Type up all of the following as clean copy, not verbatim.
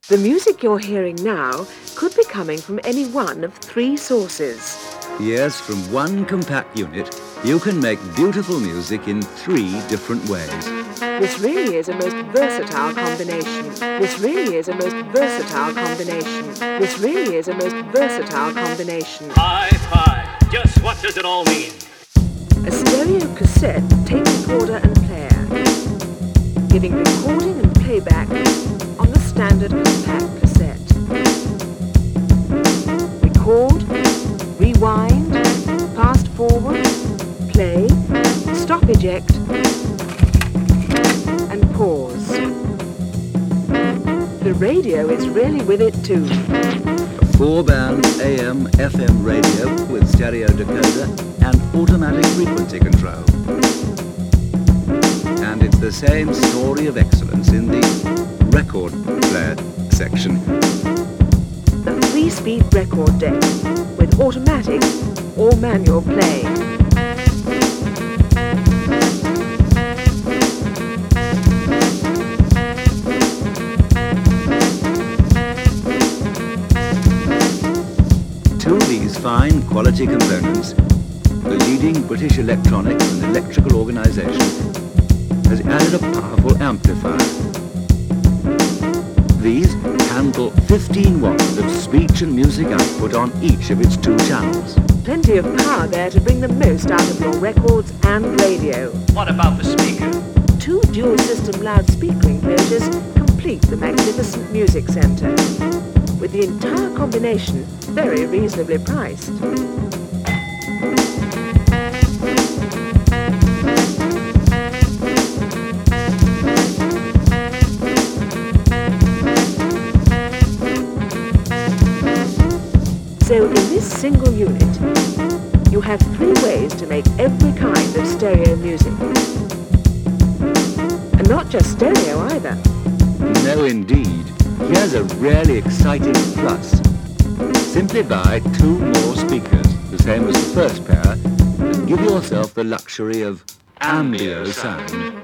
The music you're hearing now could be coming from any one of three sources. Yes, from one compact unit, you can make beautiful music in three different ways. This really is a most versatile combination. This really is a most versatile combination. This really is a most versatile combination. Hi-fi, just what does it all mean? A stereo cassette, tape recorder and player, giving recording and playback on the standard compact cassette. Record, rewind, fast forward, play, stop eject, and pause. The radio is really with it too. A 4-band AM, FM radio with stereo decoder and automatic frequency control. And it's the same story of excellence in the record player section. A 3-speed record deck with automatic or manual play. To these fine quality components, the leading British electronics and electrical organisation has added a powerful amplifier. These handle 15 watts of speech and music output on each of its two channels. Plenty of power there to bring the most out of your records and radio. What about the speaker? 2 dual system loudspeaker enclosures complete the magnificent music centre, with the entire combination very reasonably priced. So in this single unit, you have 3 ways to make every kind of stereo music. And not just stereo either. No, indeed. Here's a really exciting plus. Simply buy 2 more speakers, the same as the first pair, and give yourself the luxury of ambio sound.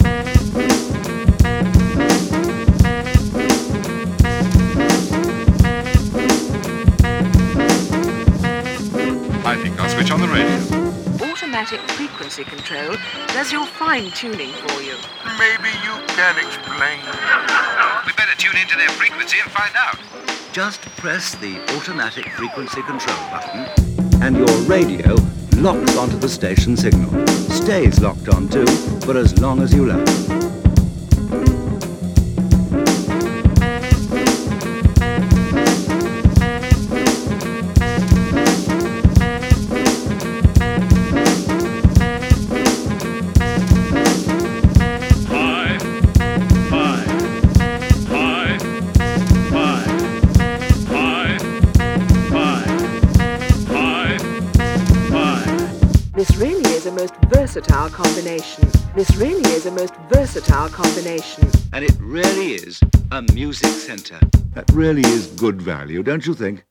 I think I'll switch on the radio. Automatic frequency control does your fine-tuning for you. Maybe you can explain. We better tune into their frequency and find out. Just press the automatic frequency control button and your radio locks onto the station signal. Stays locked on too, for as long as you like. This really is a most versatile combination. This really is a most versatile combination. And it really is a music centre. That really is good value, don't you think?